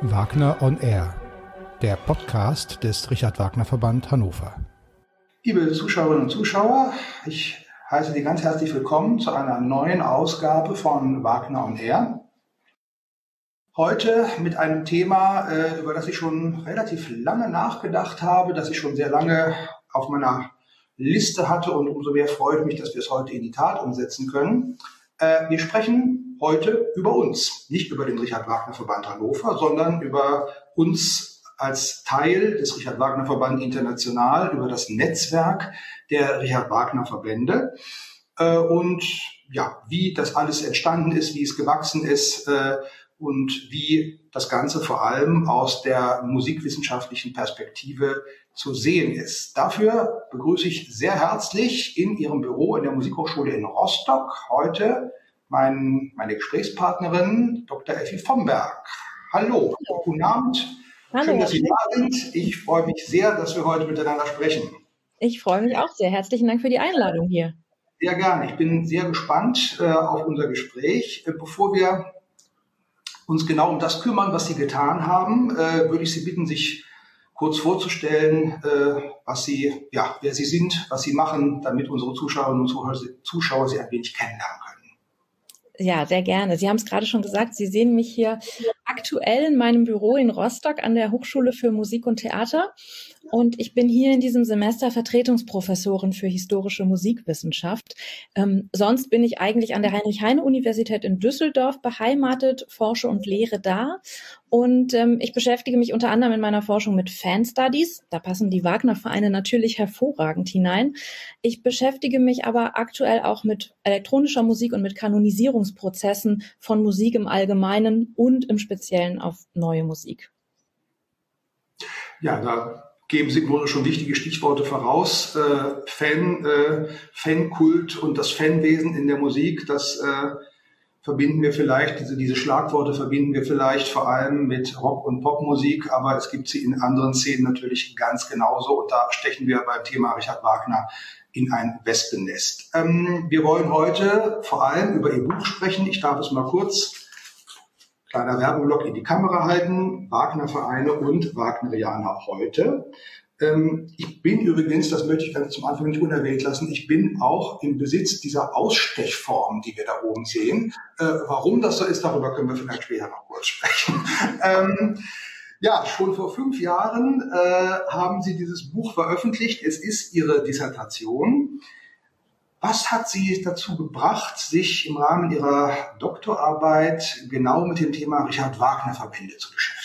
Wagner on Air, der Podcast des Richard-Wagner-Verband Hannover. Liebe Zuschauerinnen und Zuschauer, ich heiße Sie ganz herzlich willkommen zu einer neuen Ausgabe von Wagner on Air. Heute mit einem Thema, über das ich schon relativ lange nachgedacht habe, das ich schon sehr lange auf meiner Liste hatte, und umso mehr freut mich, dass wir es heute in die Tat umsetzen können. Wir sprechen heute über uns, nicht über den Richard-Wagner-Verband Hannover, sondern über uns als Teil des Richard-Wagner-Verband International, über das Netzwerk der Richard-Wagner-Verbände und ja, wie das alles entstanden ist, wie es gewachsen ist und wie das Ganze vor allem aus der musikwissenschaftlichen Perspektive zu sehen ist. Dafür begrüße ich sehr herzlich in Ihrem Büro in der Musikhochschule in Rostock heute meine Gesprächspartnerin Dr. Effi Vomberg. Hallo, guten Abend. Hallo. Schön, dass Sie da sind. Ich freue mich sehr, dass wir heute miteinander sprechen. Ich freue mich auch sehr. Herzlichen Dank für die Einladung hier. Sehr gerne. Ich bin sehr gespannt auf unser Gespräch. Bevor wir uns genau um das kümmern, was Sie getan haben, würde ich Sie bitten, sich kurz vorzustellen, wer Sie sind, was Sie machen, damit unsere Zuschauerinnen und Zuschauer Sie ein wenig kennenlernen können. Ja, sehr gerne. Sie haben es gerade schon gesagt, Sie sehen mich hier aktuell in meinem Büro in Rostock an der Hochschule für Musik und Theater. Und ich bin hier in diesem Semester Vertretungsprofessorin für historische Musikwissenschaft. Sonst bin ich eigentlich an der Heinrich-Heine-Universität in Düsseldorf beheimatet, forsche und lehre da. Und ich beschäftige mich unter anderem in meiner Forschung mit Fan-Studies. Da passen die Wagner-Vereine natürlich hervorragend hinein. Ich beschäftige mich aber aktuell auch mit elektronischer Musik und mit Kanonisierungsprozessen von Musik im Allgemeinen und im Speziellen auf neue Musik. Ja, da geben Sie wohl schon wichtige Stichworte voraus. Fankult und das Fanwesen in der Musik, das verbinden wir vielleicht, diese Schlagworte verbinden wir vielleicht vor allem mit Rock- und Popmusik, aber es gibt sie in anderen Szenen natürlich ganz genauso, und da stechen wir beim Thema Richard Wagner in ein Wespennest. Wir wollen heute vor allem über Ihr Buch sprechen. Ich darf es mal kurz, kleiner Werbeblock, in die Kamera halten. Wagner-Vereine und Wagnerianer heute. Ich bin übrigens, das möchte ich ganz zum Anfang nicht unerwähnt lassen, ich bin auch im Besitz dieser Ausstechform, die wir da oben sehen. Warum das so ist, darüber können wir vielleicht später noch kurz sprechen. Ja, schon vor 5 Jahren haben Sie dieses Buch veröffentlicht. Es ist Ihre Dissertation. Was hat Sie dazu gebracht, sich im Rahmen Ihrer Doktorarbeit genau mit dem Thema Richard-Wagner-Verbände zu beschäftigen?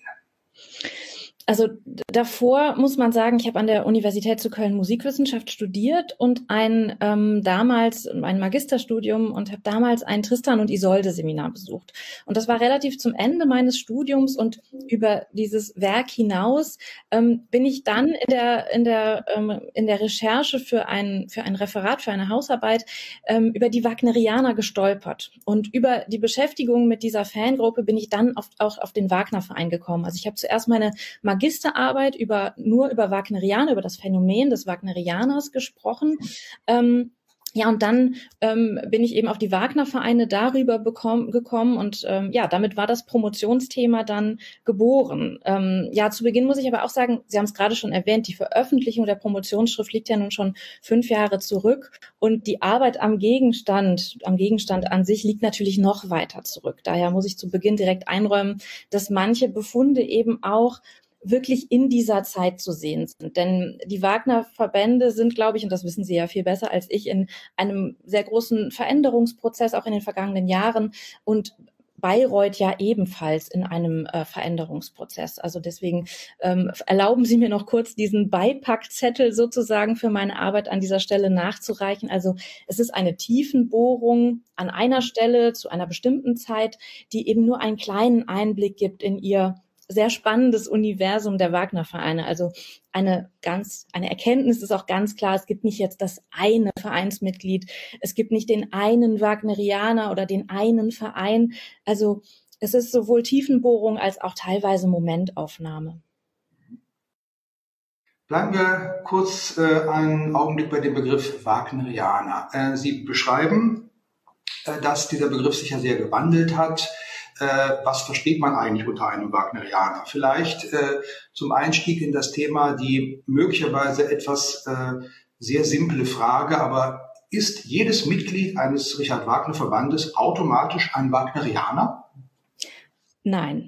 Also davor muss man sagen, ich habe an der Universität zu Köln Musikwissenschaft studiert und damals ein Magisterstudium und habe damals ein Tristan und Isolde Seminar besucht. Und das war relativ zum Ende meines Studiums, und über dieses Werk hinaus bin ich dann in der Recherche für ein Referat, für eine Hausarbeit über die Wagnerianer gestolpert. Und über die Beschäftigung mit dieser Fangruppe bin ich dann auch auf den Wagner-Verein gekommen. Also ich habe zuerst meine Magisterarbeit nur über Wagnerianer, über das Phänomen des Wagnerianers gesprochen. Und dann bin ich eben auf die Wagner-Vereine darüber gekommen, und damit war das Promotionsthema dann geboren. Zu Beginn muss ich aber auch sagen, Sie haben es gerade schon erwähnt, die Veröffentlichung der Promotionsschrift liegt ja nun schon 5 Jahre zurück, und die Arbeit am Gegenstand an sich liegt natürlich noch weiter zurück. Daher muss ich zu Beginn direkt einräumen, dass manche Befunde eben auch wirklich in dieser Zeit zu sehen sind. Denn die Wagner-Verbände sind, glaube ich, und das wissen Sie ja viel besser als ich, in einem sehr großen Veränderungsprozess, auch in den vergangenen Jahren, und Bayreuth ja ebenfalls in einem Veränderungsprozess. Also deswegen erlauben Sie mir noch kurz diesen Beipackzettel sozusagen für meine Arbeit an dieser Stelle nachzureichen. Also es ist eine Tiefenbohrung an einer Stelle zu einer bestimmten Zeit, die eben nur einen kleinen Einblick gibt in Ihr sehr spannendes Universum der Wagner-Vereine. Also eine Erkenntnis ist auch ganz klar: Es gibt nicht jetzt das eine Vereinsmitglied, es gibt nicht den einen Wagnerianer oder den einen Verein. Also es ist sowohl Tiefenbohrung als auch teilweise Momentaufnahme. Bleiben wir kurz einen Augenblick bei dem Begriff Wagnerianer. Sie beschreiben, dass dieser Begriff sich ja sehr gewandelt hat. was versteht man eigentlich unter einem Wagnerianer? Vielleicht zum Einstieg in das Thema die möglicherweise etwas sehr simple Frage, aber ist jedes Mitglied eines Richard-Wagner-Verbandes automatisch ein Wagnerianer? Nein.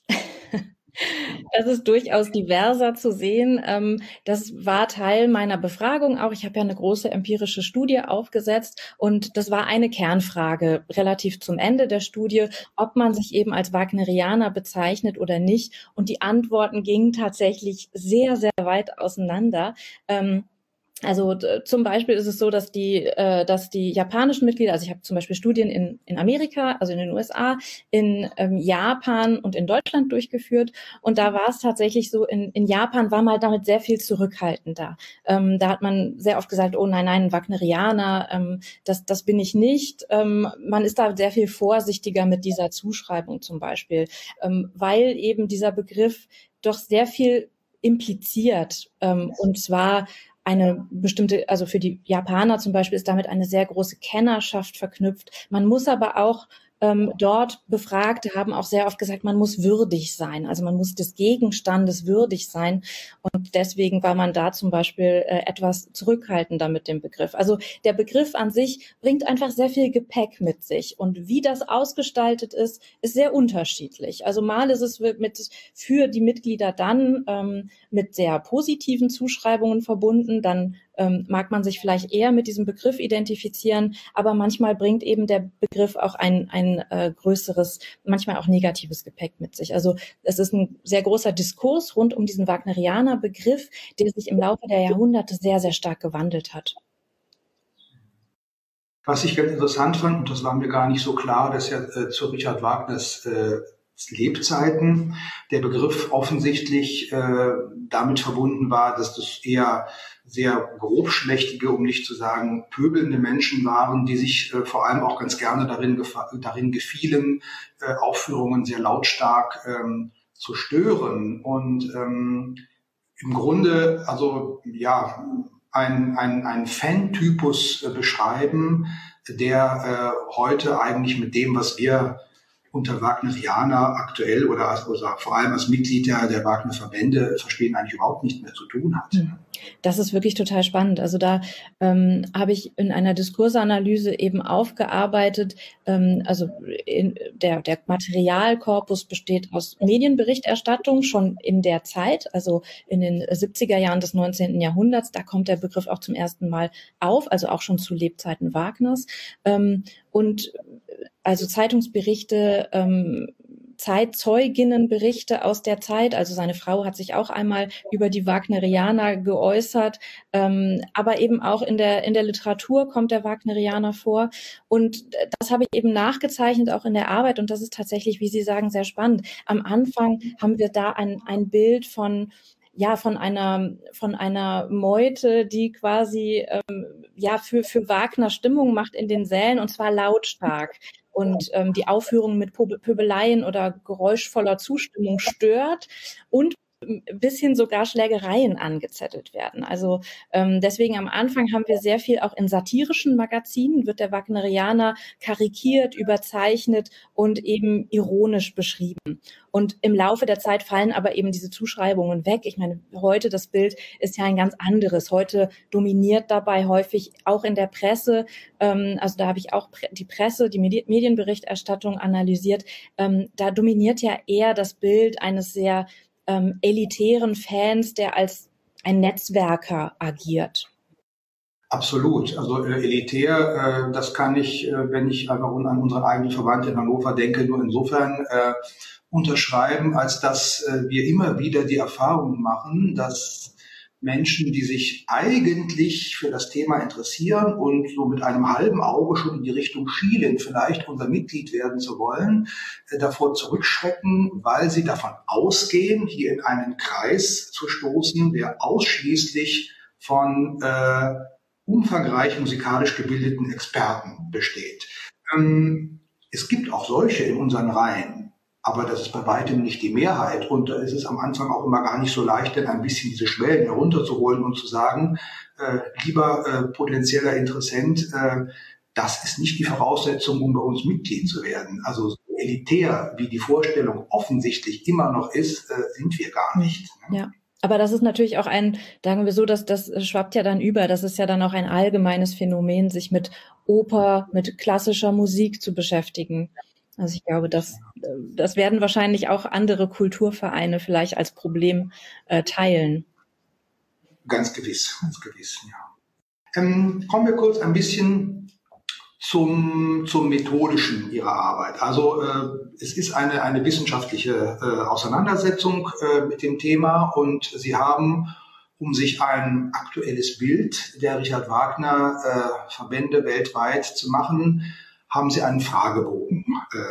Das ist durchaus diverser zu sehen. Das war Teil meiner Befragung auch. Ich habe ja eine große empirische Studie aufgesetzt und das war eine Kernfrage relativ zum Ende der Studie, ob man sich eben als Wagnerianer bezeichnet oder nicht. Und die Antworten gingen tatsächlich sehr, sehr weit auseinander. Also zum Beispiel ist es so, dass die japanischen Mitglieder, also ich habe zum Beispiel Studien in Amerika, also in den USA, in Japan und in Deutschland durchgeführt und da war es tatsächlich so, in Japan war man damit sehr viel zurückhaltender. Da hat man sehr oft gesagt, oh nein, ein Wagnerianer, das bin ich nicht. Man ist da sehr viel vorsichtiger mit dieser Zuschreibung zum Beispiel, weil eben dieser Begriff doch sehr viel impliziert und zwar eine bestimmte, also für die Japaner zum Beispiel ist damit eine sehr große Kennerschaft verknüpft. Man muss aber auch dort Befragte haben auch sehr oft gesagt, man muss würdig sein. Also man muss des Gegenstandes würdig sein. Und deswegen war man da zum Beispiel etwas zurückhaltender mit dem Begriff. Also der Begriff an sich bringt einfach sehr viel Gepäck mit sich. Und wie das ausgestaltet ist sehr unterschiedlich. Also mal ist es für die Mitglieder dann mit sehr positiven Zuschreibungen verbunden. Dann mag man sich vielleicht eher mit diesem Begriff identifizieren, aber manchmal bringt eben der Begriff auch ein größeres, manchmal auch negatives Gepäck mit sich. Also es ist ein sehr großer Diskurs rund um diesen Wagnerianer-Begriff, der sich im Laufe der Jahrhunderte sehr, sehr stark gewandelt hat. Was ich ganz interessant fand, und das war mir gar nicht so klar, dass ja zu Richard Wagners Lebzeiten der Begriff offensichtlich damit verbunden war, dass das eher sehr grobschlächtige, um nicht zu sagen pöbelnde Menschen waren, die sich vor allem auch ganz gerne darin gefielen, Aufführungen sehr lautstark zu stören und im Grunde also ja ein Fan-Typus beschreiben, der heute eigentlich mit dem, was wir unter Wagnerianer aktuell oder vor allem als Mitglied der Wagner-Verbände verstehen, eigentlich überhaupt nicht mehr zu tun hat. Das ist wirklich total spannend. Also da habe ich in einer Diskursanalyse eben aufgearbeitet, also der Materialkorpus besteht aus Medienberichterstattung schon in der Zeit, also in den 70er Jahren des 19. Jahrhunderts, da kommt der Begriff auch zum ersten Mal auf, also auch schon zu Lebzeiten Wagners. Und also Zeitungsberichte, Zeitzeuginnenberichte aus der Zeit. Also seine Frau hat sich auch einmal über die Wagnerianer geäußert, aber eben auch in der Literatur kommt der Wagnerianer vor. Und das habe ich eben nachgezeichnet, auch in der Arbeit. Und das ist tatsächlich, wie Sie sagen, sehr spannend. Am Anfang haben wir da ein Bild von einer Meute, die quasi für Wagner Stimmung macht in den Sälen und zwar lautstark und die Aufführung mit Pöbeleien oder geräuschvoller Zustimmung stört und bis hin sogar Schlägereien angezettelt werden. Also deswegen am Anfang haben wir sehr viel auch in satirischen Magazinen, wird der Wagnerianer karikiert, überzeichnet und eben ironisch beschrieben. Und im Laufe der Zeit fallen aber eben diese Zuschreibungen weg. Ich meine, heute das Bild ist ja ein ganz anderes. Heute dominiert dabei häufig auch in der Presse, also da habe ich auch die Presse, die Medienberichterstattung analysiert, da dominiert ja eher das Bild eines sehr elitären Fans, der als ein Netzwerker agiert. Absolut. Also elitär, das kann ich, wenn ich einfach an unseren eigenen Verband in Hannover denke, nur insofern unterschreiben, als dass wir immer wieder die Erfahrung machen, dass Menschen, die sich eigentlich für das Thema interessieren und so mit einem halben Auge schon in die Richtung schielen, vielleicht unser Mitglied werden zu wollen, davor zurückschrecken, weil sie davon ausgehen, hier in einen Kreis zu stoßen, der ausschließlich von umfangreich musikalisch gebildeten Experten besteht. Es gibt auch solche in unseren Reihen. Aber das ist bei weitem nicht die Mehrheit. Und da ist es am Anfang auch immer gar nicht so leicht, denn ein bisschen diese Schwellen herunterzuholen und zu sagen, lieber potenzieller Interessent, das ist nicht die Voraussetzung, um bei uns Mitglied zu werden. Also so elitär, wie die Vorstellung offensichtlich immer noch ist, sind wir gar nicht. Ne? Ja. Aber das ist natürlich auch sagen wir so, dass das schwappt ja dann über. Das ist ja dann auch ein allgemeines Phänomen, sich mit Oper, mit klassischer Musik zu beschäftigen. Also ich glaube, das werden wahrscheinlich auch andere Kulturvereine vielleicht als Problem teilen. Ganz gewiss, ja. Kommen wir kurz ein bisschen zum Methodischen Ihrer Arbeit. Also es ist eine wissenschaftliche Auseinandersetzung mit dem Thema und Sie haben, um sich ein aktuelles Bild der Richard Wagner Verbände weltweit zu machen, haben Sie einen Fragebogen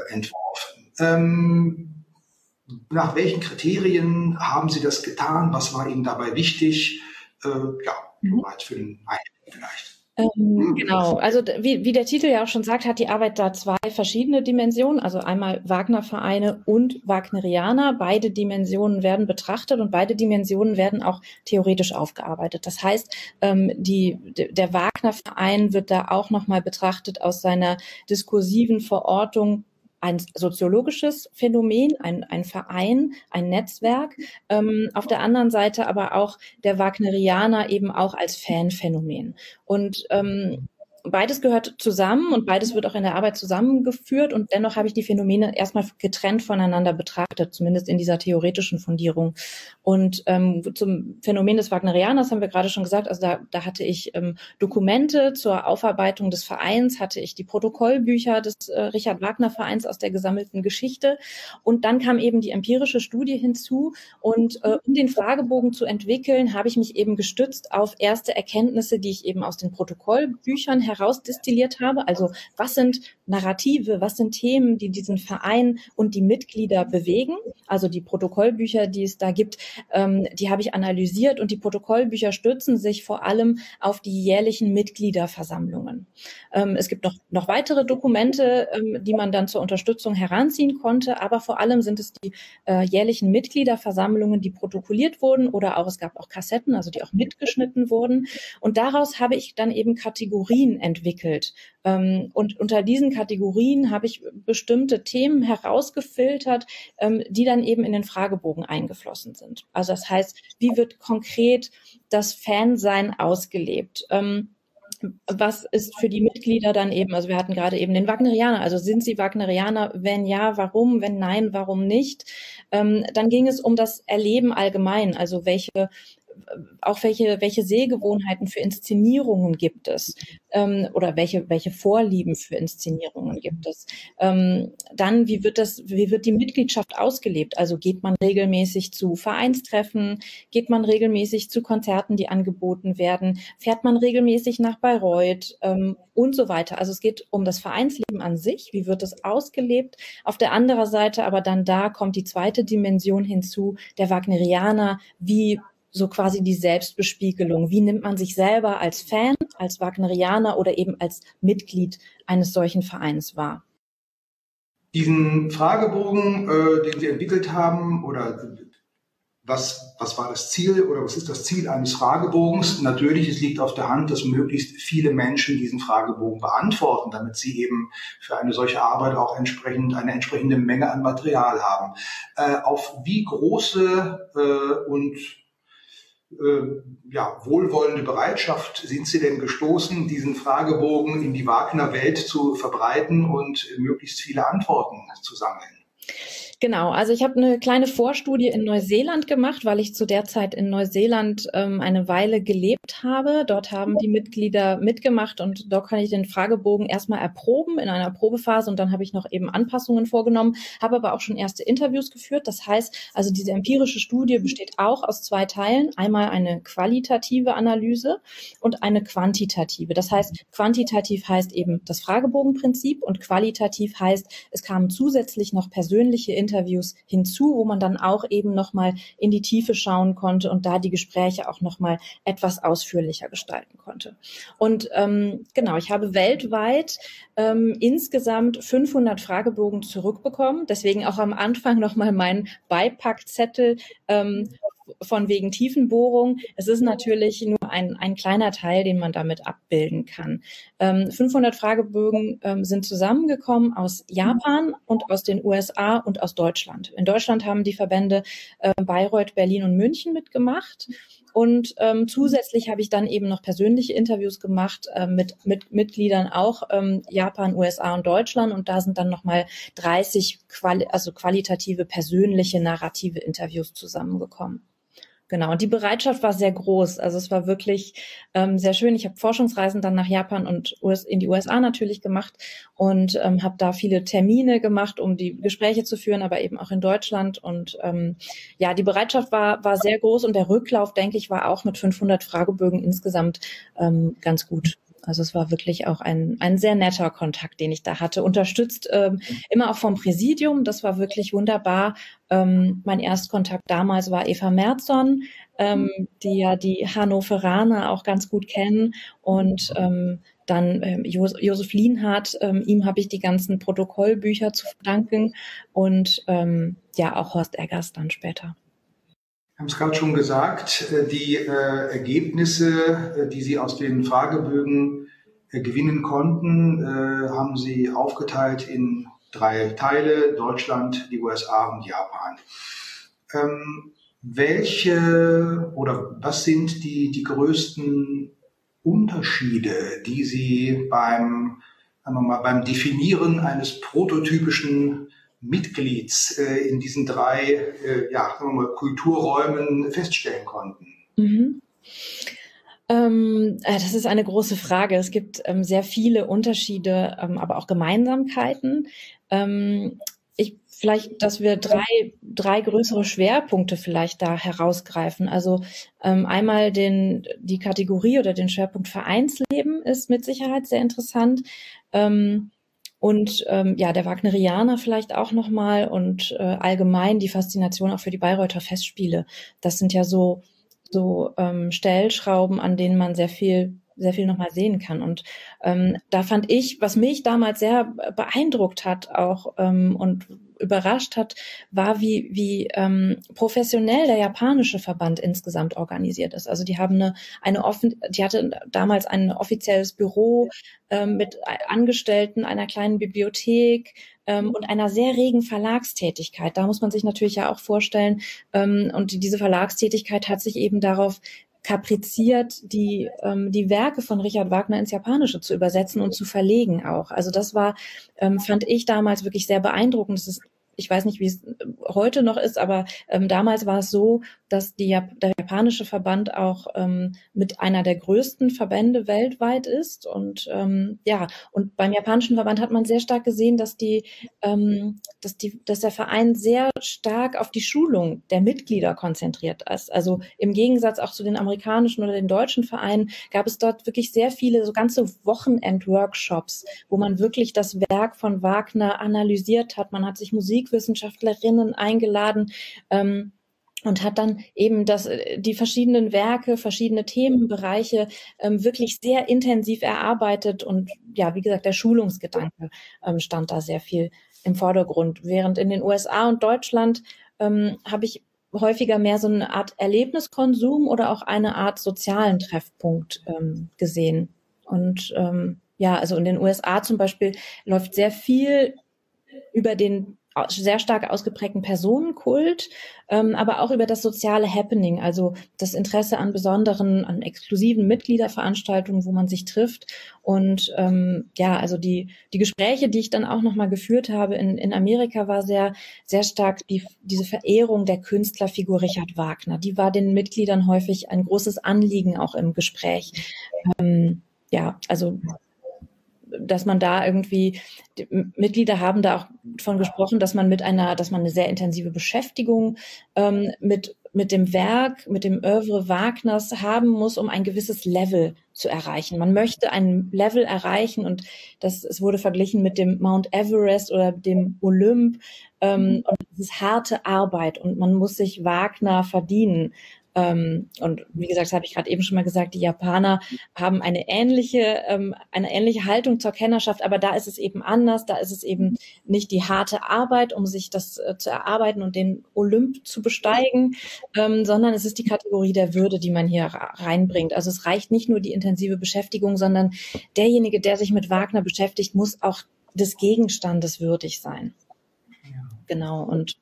entworfen. Nach welchen Kriterien haben Sie das getan? Was war Ihnen dabei wichtig? Soweit für den Einstieg vielleicht. Genau, also wie der Titel ja auch schon sagt, hat die Arbeit da zwei verschiedene Dimensionen, also einmal Wagner-Vereine und Wagnerianer. Beide Dimensionen werden betrachtet und beide Dimensionen werden auch theoretisch aufgearbeitet. Das heißt, der Wagner-Verein wird da auch nochmal betrachtet aus seiner diskursiven Verortung, ein soziologisches Phänomen, ein Verein, ein Netzwerk. Auf der anderen Seite aber auch der Wagnerianer eben auch als Fanphänomen. Und beides gehört zusammen und beides wird auch in der Arbeit zusammengeführt und dennoch habe ich die Phänomene erstmal getrennt voneinander betrachtet, zumindest in dieser theoretischen Fundierung. Und zum Phänomen des Wagnerianers haben wir gerade schon gesagt, also da hatte ich Dokumente zur Aufarbeitung des Vereins, hatte ich die Protokollbücher des Richard Wagner Vereins aus der gesammelten Geschichte und dann kam eben die empirische Studie hinzu und um den Fragebogen zu entwickeln, habe ich mich eben gestützt auf erste Erkenntnisse, die ich eben aus den Protokollbüchern herausdestilliert habe. Also was sind Narrative, was sind Themen, die diesen Verein und die Mitglieder bewegen? Also die Protokollbücher, die es da gibt, die habe ich analysiert und die Protokollbücher stützen sich vor allem auf die jährlichen Mitgliederversammlungen. Es gibt noch weitere Dokumente, die man dann zur Unterstützung heranziehen konnte, aber vor allem sind es die jährlichen Mitgliederversammlungen, die protokolliert wurden oder auch es gab auch Kassetten, also die auch mitgeschnitten wurden. Und daraus habe ich dann eben Kategorien entwickelt. Und unter diesen Kategorien habe ich bestimmte Themen herausgefiltert, die dann eben in den Fragebogen eingeflossen sind. Also das heißt, wie wird konkret das Fansein ausgelebt? Was ist für die Mitglieder dann eben, also wir hatten gerade eben den Wagnerianer, also sind sie Wagnerianer? Wenn ja, warum? Wenn nein, warum nicht? Dann ging es um das Erleben allgemein, also welche Sehgewohnheiten für Inszenierungen gibt es oder welche Vorlieben für Inszenierungen gibt es. Dann, wie wird die Mitgliedschaft ausgelebt? Also geht man regelmäßig zu Vereinstreffen? Geht man regelmäßig zu Konzerten, die angeboten werden? Fährt man regelmäßig nach Bayreuth? Und so weiter. Also es geht um das Vereinsleben an sich. Wie wird es ausgelebt? Auf der anderen Seite aber dann da kommt die zweite Dimension hinzu, der Wagnerianer, wie so quasi die Selbstbespiegelung. Wie nimmt man sich selber als Fan, als Wagnerianer oder eben als Mitglied eines solchen Vereins wahr? Diesen Fragebogen, den Sie entwickelt haben, oder was war das Ziel oder was ist das Ziel eines Fragebogens? Natürlich, es liegt auf der Hand, dass möglichst viele Menschen diesen Fragebogen beantworten, damit sie eben für eine solche Arbeit auch eine entsprechende Menge an Material haben. Auf wie große und wohlwollende Bereitschaft sind Sie denn gestoßen, diesen Fragebogen in die Wagner-Welt zu verbreiten und möglichst viele Antworten zu sammeln? Genau, also ich habe eine kleine Vorstudie in Neuseeland gemacht, weil ich zu der Zeit in Neuseeland eine Weile gelebt habe. Dort haben die Mitglieder mitgemacht und dort kann ich den Fragebogen erstmal erproben in einer Probephase und dann habe ich noch eben Anpassungen vorgenommen, habe aber auch schon erste Interviews geführt. Das heißt, also diese empirische Studie besteht auch aus zwei Teilen. Einmal eine qualitative Analyse und eine quantitative. Das heißt, quantitativ heißt eben das Fragebogenprinzip und qualitativ heißt, es kamen zusätzlich noch persönliche Interviews hinzu, wo man dann auch eben nochmal in die Tiefe schauen konnte und da die Gespräche auch nochmal etwas ausführlicher gestalten konnte. Und genau, ich habe weltweit insgesamt 500 Fragebogen zurückbekommen. Deswegen auch am Anfang nochmal mein Beipackzettel von wegen Tiefenbohrung. Es ist natürlich nur ein kleiner Teil, den man damit abbilden kann. 500 Fragebögen sind zusammengekommen aus Japan und aus den USA und aus Deutschland. In Deutschland haben die Verbände Bayreuth, Berlin und München mitgemacht. Und zusätzlich habe ich dann eben noch persönliche Interviews gemacht mit Mitgliedern auch Japan, USA und Deutschland. Und da sind dann nochmal 30 qualitative, persönliche, narrative Interviews zusammengekommen. Genau, und die Bereitschaft war sehr groß. Also es war wirklich sehr schön. Ich habe Forschungsreisen dann nach Japan und in die USA natürlich gemacht und habe da viele Termine gemacht, um die Gespräche zu führen, aber eben auch in Deutschland. Und ja, die Bereitschaft war sehr groß und der Rücklauf, denke ich, war auch mit 500 Fragebögen insgesamt ganz gut. Also es war wirklich auch ein sehr netter Kontakt, den ich da hatte. Unterstützt immer auch vom Präsidium. Das war wirklich wunderbar. Mein Erstkontakt damals war Eva Merzon, die ja die Hannoveraner auch ganz gut kennen. Und dann Josef Lienhardt, ihm habe ich die ganzen Protokollbücher zu verdanken. Und ja, auch Horst Eggers dann später. Wir haben es gerade schon gesagt, die Ergebnisse, die Sie aus den Fragebögen gewinnen konnten, haben Sie aufgeteilt in 3 Teile: Deutschland, die USA und Japan. Was sind die größten Unterschiede, die Sie beim Definieren eines prototypischen Mitglieds in diesen 3 Kulturräumen feststellen konnten? Das ist eine große Frage. Es gibt sehr viele Unterschiede, aber auch Gemeinsamkeiten. Vielleicht, dass wir drei größere Schwerpunkte vielleicht da herausgreifen. Also einmal die Kategorie oder den Schwerpunkt Vereinsleben ist mit Sicherheit sehr interessant. Und der Wagnerianer vielleicht auch nochmal und allgemein die Faszination auch für die Bayreuther Festspiele. Das sind ja so Stellschrauben, an denen man sehr viel nochmal sehen kann. Und da fand ich, was mich damals sehr beeindruckt hat auch und überrascht hat, war, wie professionell der japanische Verband insgesamt organisiert ist. Also die haben die hatte damals ein offizielles Büro mit Angestellten, einer kleinen Bibliothek und einer sehr regen Verlagstätigkeit. Da muss man sich natürlich ja auch vorstellen, und diese Verlagstätigkeit hat sich eben darauf kapriziert, die Werke von Richard Wagner ins Japanische zu übersetzen und zu verlegen auch. Also das war, fand ich damals wirklich sehr beeindruckend. Ich weiß nicht, wie es heute noch ist, aber damals war es so, dass der japanische Verband auch mit einer der größten Verbände weltweit ist. Und und beim japanischen Verband hat man sehr stark gesehen, dass der Verein sehr stark auf die Schulung der Mitglieder konzentriert ist. Also im Gegensatz auch zu den amerikanischen oder den deutschen Vereinen gab es dort wirklich sehr viele so ganze Wochenend-Workshops, wo man wirklich das Werk von Wagner analysiert hat. Man hat sich Musikwissenschaftlerinnen eingeladen, und hat dann eben die verschiedenen Werke, verschiedene Themenbereiche wirklich sehr intensiv erarbeitet. Und ja, wie gesagt, der Schulungsgedanke stand da sehr viel im Vordergrund. Während in den USA und Deutschland habe ich häufiger mehr so eine Art Erlebniskonsum oder auch eine Art sozialen Treffpunkt gesehen. Und also in den USA zum Beispiel läuft sehr viel über den sehr stark ausgeprägten Personenkult, aber auch über das soziale Happening, also das Interesse an exklusiven Mitgliederveranstaltungen, wo man sich trifft. Und also die Gespräche, die ich dann auch nochmal geführt habe in Amerika, war sehr, sehr stark diese Verehrung der Künstlerfigur Richard Wagner. Die war den Mitgliedern häufig ein großes Anliegen auch im Gespräch. Dass man da irgendwie, die Mitglieder haben da auch von gesprochen, dass man eine sehr intensive Beschäftigung mit dem Werk, mit dem Œuvre Wagners haben muss, um ein gewisses Level zu erreichen. Man möchte ein Level erreichen und es wurde verglichen mit dem Mount Everest oder dem Olymp, und es ist harte Arbeit und man muss sich Wagner verdienen. Und wie gesagt, das habe ich gerade eben schon mal gesagt, die Japaner haben eine ähnliche Haltung zur Kennerschaft, aber da ist es eben anders. Da ist es eben nicht die harte Arbeit, um sich das zu erarbeiten und den Olymp zu besteigen, sondern es ist die Kategorie der Würde, die man hier reinbringt. Also es reicht nicht nur die intensive Beschäftigung, sondern derjenige, der sich mit Wagner beschäftigt, muss auch des Gegenstandes würdig sein. Ja. Genau. Und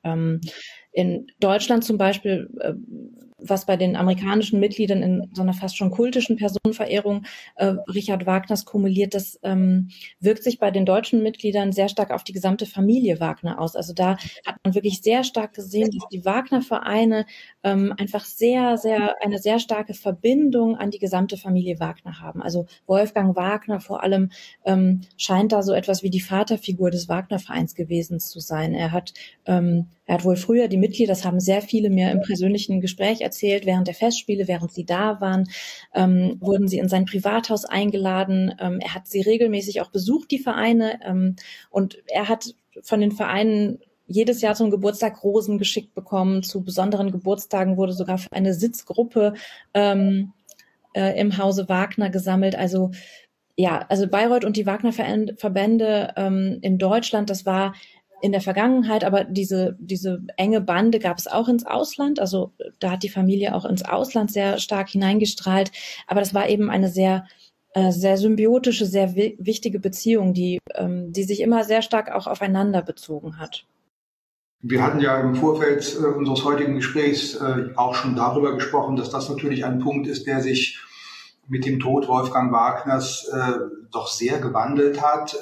in Deutschland zum Beispiel, was bei den amerikanischen Mitgliedern in so einer fast schon kultischen Personenverehrung Richard Wagners kumuliert, das wirkt sich bei den deutschen Mitgliedern sehr stark auf die gesamte Familie Wagner aus. Also da hat man wirklich sehr stark gesehen, dass die Wagner-Vereine einfach eine sehr starke Verbindung an die gesamte Familie Wagner haben. Also Wolfgang Wagner vor allem scheint da so etwas wie die Vaterfigur des Wagner-Vereins gewesen zu sein. Er hat wohl früher die Mitglieder, das haben sehr viele mir im persönlichen Gespräch erzählt, während der Festspiele, während sie da waren, wurden sie in sein Privathaus eingeladen. Er hat sie regelmäßig auch besucht, die Vereine, und er hat von den Vereinen jedes Jahr zum Geburtstag Rosen geschickt bekommen. Zu besonderen Geburtstagen wurde sogar für eine Sitzgruppe im Hause Wagner gesammelt. Also ja, also Bayreuth und die Wagner-Verbände in Deutschland, das war in der Vergangenheit, aber diese enge Bande gab es auch ins Ausland. Also da hat die Familie auch ins Ausland sehr stark hineingestrahlt. Aber das war eben eine sehr symbiotische, sehr wichtige Beziehung, die sich immer sehr stark auch aufeinander bezogen hat. Wir hatten ja im Vorfeld unseres heutigen Gesprächs auch schon darüber gesprochen, dass das natürlich ein Punkt ist, der sich mit dem Tod Wolfgang Wagners doch sehr gewandelt hat.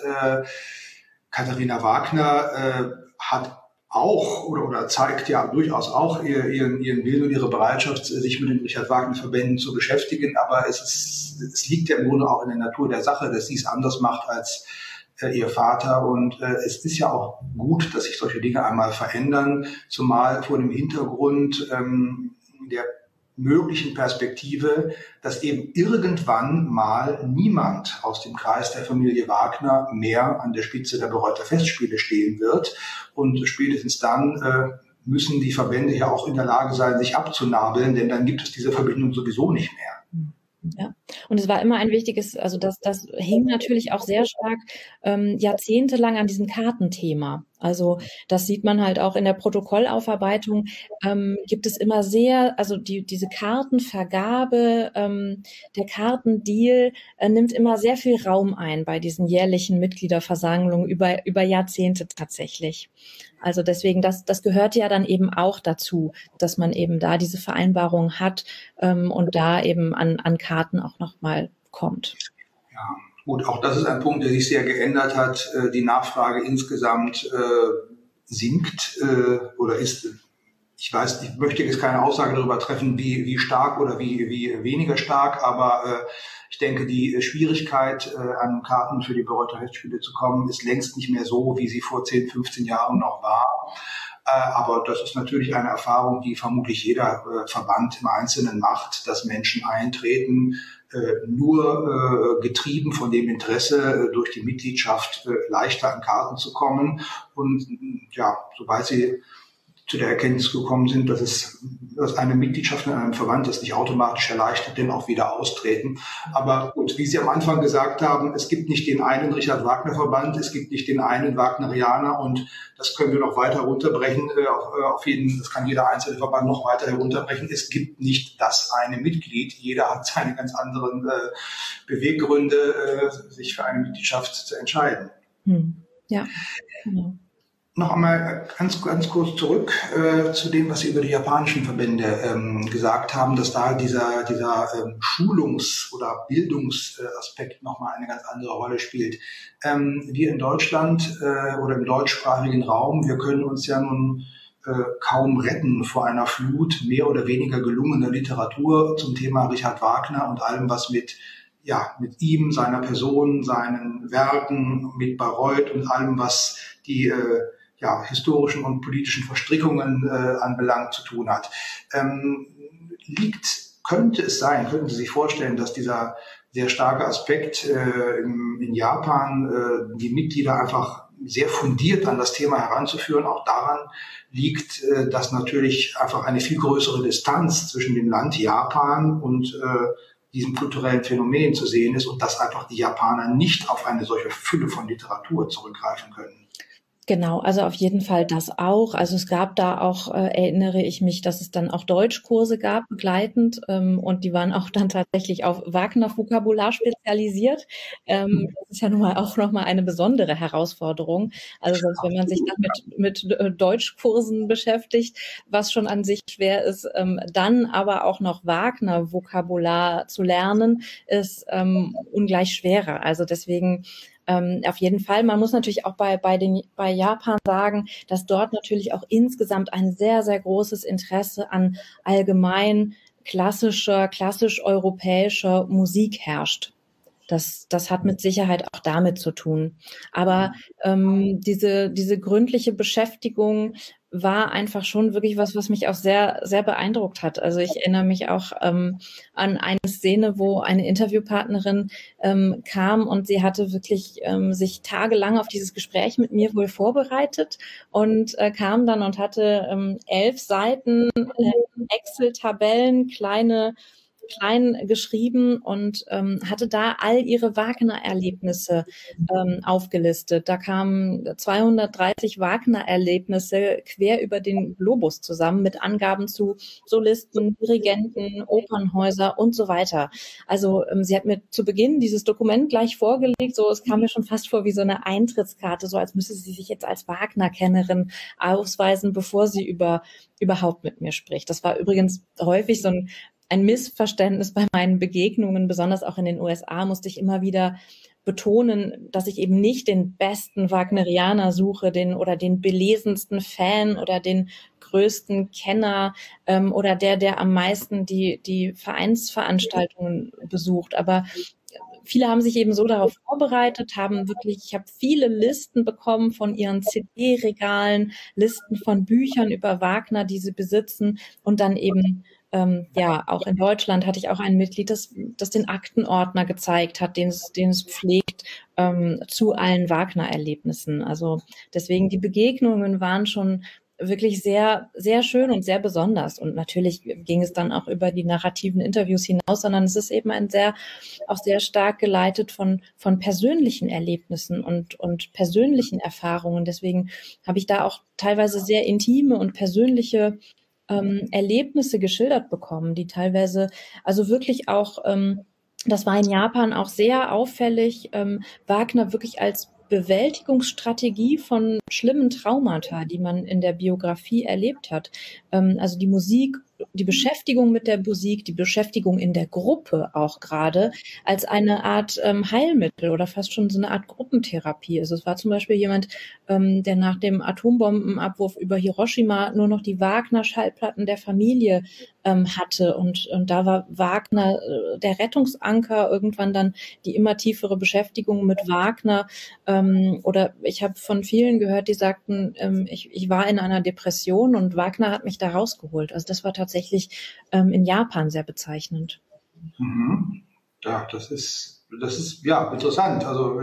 Katharina Wagner hat auch oder zeigt ja durchaus auch ihren Willen und ihre Bereitschaft, sich mit den Richard-Wagner-Verbänden zu beschäftigen. Aber es liegt ja im Grunde auch in der Natur der Sache, dass sie es anders macht als ihr Vater. Und es ist ja auch gut, dass sich solche Dinge einmal verändern, zumal vor dem Hintergrund der möglichen Perspektive, dass eben irgendwann mal niemand aus dem Kreis der Familie Wagner mehr an der Spitze der Bayreuther Festspiele stehen wird. Und spätestens dann müssen die Verbände ja auch in der Lage sein, sich abzunabeln, denn dann gibt es diese Verbindung sowieso nicht mehr. Ja, und es war immer ein wichtiges, also das hing natürlich auch sehr stark jahrzehntelang an diesem Kartenthema. Also das sieht man halt auch in der Protokollaufarbeitung, gibt es immer also diese Kartenvergabe, der Kartendeal nimmt immer sehr viel Raum ein bei diesen jährlichen Mitgliederversammlungen über Jahrzehnte tatsächlich. Also deswegen, das gehört ja dann eben auch dazu, dass man eben da diese Vereinbarung hat und da eben an Karten auch nochmal kommt. Ja. Gut, auch das ist ein Punkt, der sich sehr geändert hat. Die Nachfrage insgesamt sinkt oder ist, ich möchte jetzt keine Aussage darüber treffen, wie stark oder wie weniger stark, aber ich denke, die Schwierigkeit, an Karten für die Bayreuther Festspiele zu kommen, ist längst nicht mehr so, wie sie vor 10, 15 Jahren noch war. Aber das ist natürlich eine Erfahrung, die vermutlich jeder Verband im Einzelnen macht, dass Menschen eintreten, nur getrieben von dem Interesse, durch die Mitgliedschaft leichter an Karten zu kommen. Und ja, sobald sie zu der Erkenntnis gekommen sind, dass eine Mitgliedschaft in einem Verband das nicht automatisch erleichtert, denn auch wieder austreten. Aber gut, wie Sie am Anfang gesagt haben, es gibt nicht den einen Richard-Wagner-Verband, es gibt nicht den einen Wagnerianer, und das können wir noch weiter runterbrechen. Das kann jeder einzelne Verband noch weiter herunterbrechen. Es gibt nicht das eine Mitglied. Jeder hat seine ganz anderen Beweggründe, sich für eine Mitgliedschaft zu entscheiden. Ja, genau. Noch einmal ganz kurz zurück zu dem, was Sie über die japanischen Verbände gesagt haben, dass da dieser Schulungs- oder Bildungsaspekt nochmal eine ganz andere Rolle spielt. Wir in Deutschland oder im deutschsprachigen Raum, wir können uns ja nun kaum retten vor einer Flut mehr oder weniger gelungener Literatur zum Thema Richard Wagner und allem, was mit ihm, seiner Person, seinen Werken, mit Bayreuth und allem, was die historischen und politischen Verstrickungen anbelangt zu tun hat. Könnten Sie sich vorstellen, dass dieser sehr starker Aspekt in Japan, die Mitglieder einfach sehr fundiert an das Thema heranzuführen. Auch daran liegt, dass natürlich einfach eine viel größere Distanz zwischen dem Land Japan und diesem kulturellen Phänomen zu sehen ist und dass einfach die Japaner nicht auf eine solche Fülle von Literatur zurückgreifen können. Genau, also auf jeden Fall das auch. Also es gab da auch, erinnere ich mich, dass es dann auch Deutschkurse gab, begleitend, und die waren auch dann tatsächlich auf Wagner-Vokabular spezialisiert. Das ist ja nun mal auch nochmal eine besondere Herausforderung. Also selbst wenn man sich dann mit Deutschkursen beschäftigt, was schon an sich schwer ist, dann aber auch noch Wagner-Vokabular zu lernen, ist ungleich schwerer. Also deswegen auf jeden Fall. Man muss natürlich auch bei Japan sagen, dass dort natürlich auch insgesamt ein sehr, sehr großes Interesse an allgemein klassisch-europäischer Musik herrscht. Das hat mit Sicherheit auch damit zu tun. Aber diese gründliche Beschäftigung war einfach schon wirklich was mich auch sehr, sehr beeindruckt hat. Also ich erinnere mich auch an eine Szene, wo eine Interviewpartnerin kam und sie hatte wirklich sich tagelang auf dieses Gespräch mit mir wohl vorbereitet und kam dann und hatte 11 Seiten Excel-Tabellen, klein geschrieben und hatte da all ihre Wagner-Erlebnisse aufgelistet. Da kamen 230 Wagner-Erlebnisse quer über den Globus zusammen mit Angaben zu Solisten, Dirigenten, Opernhäuser und so weiter. Also sie hat mir zu Beginn dieses Dokument gleich vorgelegt, so es kam mir schon fast vor wie so eine Eintrittskarte, so als müsste sie sich jetzt als Wagner-Kennerin ausweisen, bevor sie überhaupt mit mir spricht. Das war übrigens häufig so ein Missverständnis bei meinen Begegnungen, besonders auch in den USA, musste ich immer wieder betonen, dass ich eben nicht den besten Wagnerianer suche, den belesensten Fan oder den größten Kenner oder der am meisten die Vereinsveranstaltungen besucht. Aber viele haben sich eben so darauf vorbereitet, ich habe viele Listen bekommen von ihren CD-Regalen, Listen von Büchern über Wagner, die sie besitzen und dann eben auch in Deutschland hatte ich auch ein Mitglied, das den Aktenordner gezeigt hat, den es pflegt zu allen Wagner-Erlebnissen. Also deswegen die Begegnungen waren schon wirklich sehr, sehr schön und sehr besonders. Und natürlich ging es dann auch über die narrativen Interviews hinaus, sondern es ist eben auch sehr stark geleitet von persönlichen Erlebnissen und persönlichen Erfahrungen. Deswegen habe ich da auch teilweise sehr intime und persönliche Erlebnisse geschildert bekommen, die teilweise, also wirklich auch, das war in Japan auch sehr auffällig, Wagner wirklich als Bewältigungsstrategie von schlimmen Traumata, die man in der Biografie erlebt hat. Also die Musik, die Beschäftigung mit der Musik, die Beschäftigung in der Gruppe auch gerade als eine Art Heilmittel oder fast schon so eine Art Gruppentherapie. Also es war zum Beispiel jemand, der nach dem Atombombenabwurf über Hiroshima nur noch die Wagner-Schallplatten der Familie hatte und da war Wagner der Rettungsanker, irgendwann dann die immer tiefere Beschäftigung mit Wagner oder ich habe von vielen gehört, die sagten, ich war in einer Depression und Wagner hat mich da rausgeholt. Also das war tatsächlich in Japan sehr bezeichnend. Mhm. Ja, das ist ja interessant. Also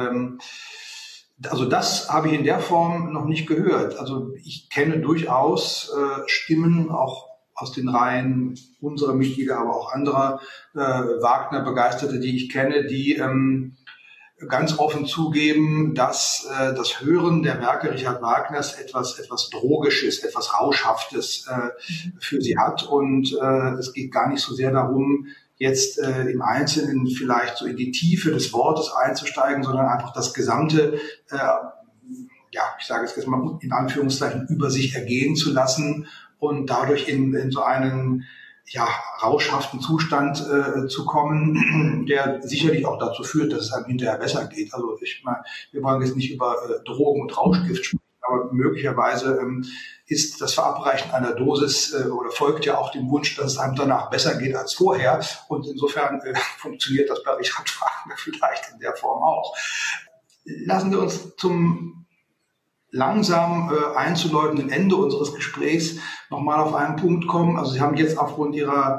das habe ich in der Form noch nicht gehört. Also ich kenne durchaus Stimmen auch aus den Reihen unserer Mitglieder, aber auch anderer Wagner-Begeisterte, die ich kenne, die ganz offen zugeben, dass das Hören der Werke Richard Wagners etwas Drogisches, etwas Rauschhaftes für sie hat. Und es geht gar nicht so sehr darum, jetzt im Einzelnen vielleicht so in die Tiefe des Wortes einzusteigen, sondern einfach das gesamte, ich sage es jetzt mal in Anführungszeichen, über sich ergehen zu lassen und dadurch in so einen rauschhaften Zustand zu kommen, der sicherlich auch dazu führt, dass es einem hinterher besser geht. Also ich meine, wir wollen jetzt nicht über Drogen und Rauschgift sprechen, aber möglicherweise ist das Verabreichen einer Dosis oder folgt ja auch dem Wunsch, dass es einem danach besser geht als vorher. Und insofern funktioniert das bei Richard Wagner vielleicht in der Form auch. Lassen wir uns zum langsam einzuläutenden Ende unseres Gesprächs nochmal auf einen Punkt kommen. Also Sie haben jetzt aufgrund Ihrer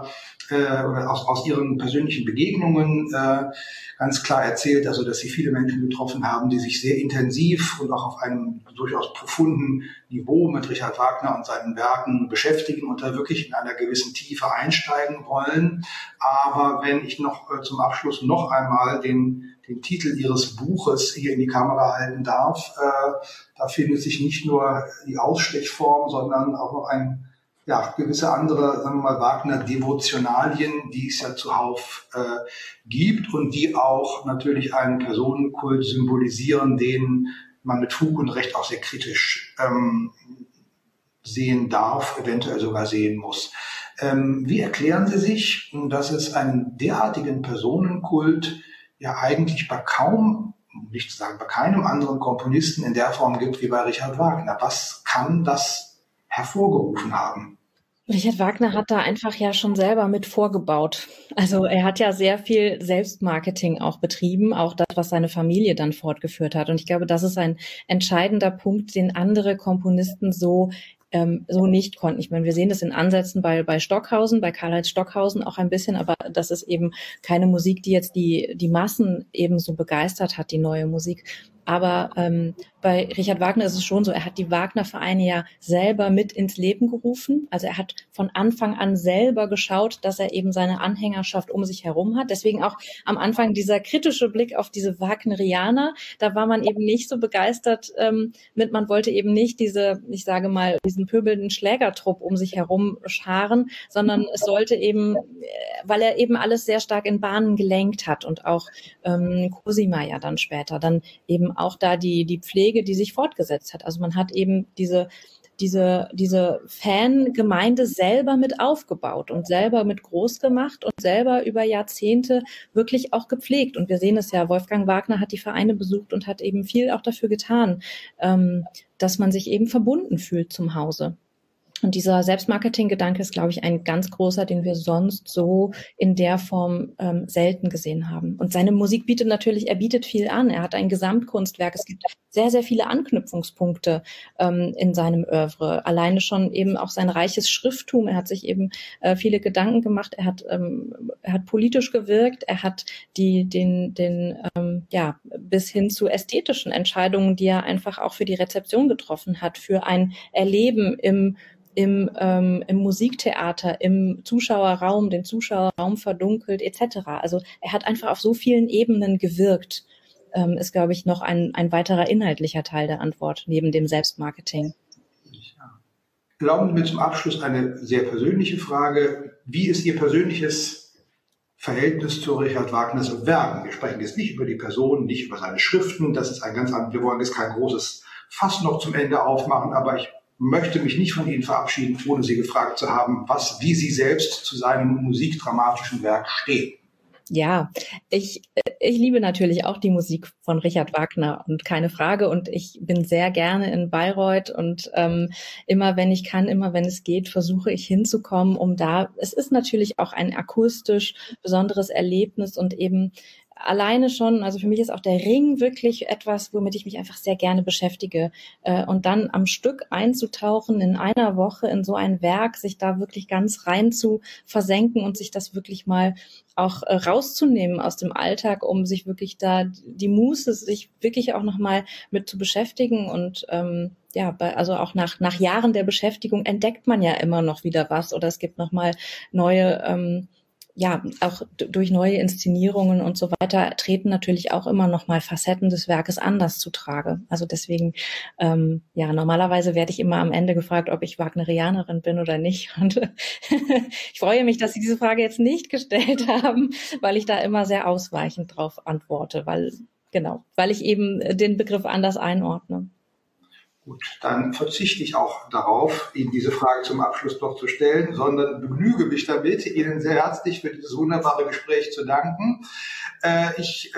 oder aus ihren persönlichen Begegnungen ganz klar erzählt, also dass sie viele Menschen getroffen haben, die sich sehr intensiv und auch auf einem durchaus profunden Niveau mit Richard Wagner und seinen Werken beschäftigen und da wirklich in einer gewissen Tiefe einsteigen wollen. Aber wenn ich noch zum Abschluss noch einmal den Titel Ihres Buches hier in die Kamera halten darf, da findet sich nicht nur die Ausstechform, sondern auch noch gewisse andere, sagen wir mal, Wagner-Devotionalien, die es ja zuhauf gibt und die auch natürlich einen Personenkult symbolisieren, den man mit Fug und Recht auch sehr kritisch sehen darf, eventuell sogar sehen muss. Wie erklären Sie sich, dass es einen derartigen Personenkult ja eigentlich bei nicht zu sagen bei keinem anderen Komponisten in der Form gibt wie bei Richard Wagner? Was kann das hervorgerufen haben? Richard Wagner hat da einfach ja schon selber mit vorgebaut. Also er hat ja sehr viel Selbstmarketing auch betrieben, auch das, was seine Familie dann fortgeführt hat. Und ich glaube, das ist ein entscheidender Punkt, den andere Komponisten so nicht konnten. Ich meine, wir sehen das in Ansätzen bei Stockhausen, bei Karlheinz Stockhausen auch ein bisschen, aber das ist eben keine Musik, die jetzt die Massen eben so begeistert hat, die neue Musik. Aber bei Richard Wagner ist es schon so, er hat die Wagner-Vereine ja selber mit ins Leben gerufen. Also er hat von Anfang an selber geschaut, dass er eben seine Anhängerschaft um sich herum hat. Deswegen auch am Anfang dieser kritische Blick auf diese Wagnerianer. Da war man eben nicht so begeistert man wollte eben nicht diesen pöbelnden Schlägertrupp um sich herum scharen, sondern es sollte eben, weil er eben alles sehr stark in Bahnen gelenkt hat und auch Cosima ja dann später, dann eben auch da die Pflege, die sich fortgesetzt hat. Also man hat eben diese Fangemeinde selber mit aufgebaut und selber mit groß gemacht und selber über Jahrzehnte wirklich auch gepflegt. Und wir sehen es ja, Wolfgang Wagner hat die Vereine besucht und hat eben viel auch dafür getan, dass man sich eben verbunden fühlt zum Hause. Und dieser Selbstmarketing-Gedanke ist, glaube ich, ein ganz großer, den wir sonst so in der Form selten gesehen haben. Und seine Musik er bietet viel an. Er hat ein Gesamtkunstwerk. Es gibt sehr, sehr viele Anknüpfungspunkte in seinem Oeuvre. Alleine schon eben auch sein reiches Schrifttum. Er hat sich eben viele Gedanken gemacht. Er hat politisch gewirkt. Er hat bis hin zu ästhetischen Entscheidungen, die er einfach auch für die Rezeption getroffen hat, für ein Erleben im Musiktheater, im Zuschauerraum, den Zuschauerraum verdunkelt etc. Also er hat einfach auf so vielen Ebenen gewirkt, ist, glaube ich, noch ein weiterer inhaltlicher Teil der Antwort neben dem Selbstmarketing. Erlauben Sie mir zum Abschluss eine sehr persönliche Frage. Wie ist Ihr persönliches Verhältnis zu Richard Wagners Werken? Wir sprechen jetzt nicht über die Person, nicht über seine Schriften. Das ist wir wollen jetzt kein großes Fass noch zum Ende aufmachen, aber ich möchte mich nicht von Ihnen verabschieden, ohne Sie gefragt zu haben, wie Sie selbst zu seinem musikdramatischen Werk stehen. Ja, ich liebe natürlich auch die Musik von Richard Wagner und keine Frage. Und ich bin sehr gerne in Bayreuth und immer wenn ich kann, immer wenn es geht, versuche ich hinzukommen, es ist natürlich auch ein akustisch besonderes Erlebnis und eben alleine schon, also für mich ist auch der Ring wirklich etwas, womit ich mich einfach sehr gerne beschäftige. Und dann am Stück einzutauchen in einer Woche in so ein Werk, sich da wirklich ganz rein zu versenken und sich das wirklich mal auch rauszunehmen aus dem Alltag, um sich wirklich da die Muße, sich wirklich auch nochmal mit zu beschäftigen. Und also auch nach Jahren der Beschäftigung entdeckt man ja immer noch wieder was oder es gibt nochmal neue auch durch neue Inszenierungen und so weiter treten natürlich auch immer noch mal Facetten des Werkes anders zutage. Also deswegen, normalerweise werde ich immer am Ende gefragt, ob ich Wagnerianerin bin oder nicht. Und ich freue mich, dass Sie diese Frage jetzt nicht gestellt haben, weil ich da immer sehr ausweichend drauf antworte, weil ich eben den Begriff anders einordne. Gut, dann verzichte ich auch darauf, Ihnen diese Frage zum Abschluss noch zu stellen, sondern begnüge mich damit, Ihnen sehr herzlich für dieses wunderbare Gespräch zu danken. Ich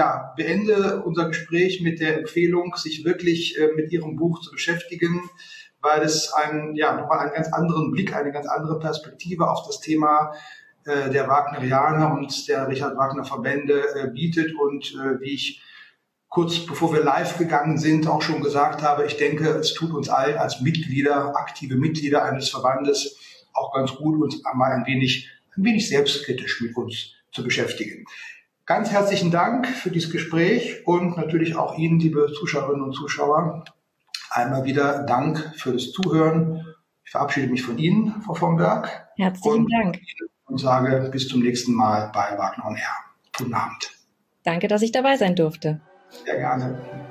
beende unser Gespräch mit der Empfehlung, sich wirklich mit Ihrem Buch zu beschäftigen, weil es nochmal einen ganz anderen Blick, eine ganz andere Perspektive auf das Thema der Wagnerianer und der Richard Wagner Verbände bietet und wie ich kurz bevor wir live gegangen sind, auch schon gesagt habe, ich denke, es tut uns allen als aktive Mitglieder eines Verbandes auch ganz gut, uns einmal ein wenig ein wenig selbstkritisch mit uns zu beschäftigen. Ganz herzlichen Dank für dieses Gespräch und natürlich auch Ihnen, liebe Zuschauerinnen und Zuschauer, einmal wieder Dank für das Zuhören. Ich verabschiede mich von Ihnen, Frau von Berg. Herzlichen Dank. Und sage bis zum nächsten Mal bei Wagner on Air. Guten Abend. Danke, dass ich dabei sein durfte. Sehr gerne.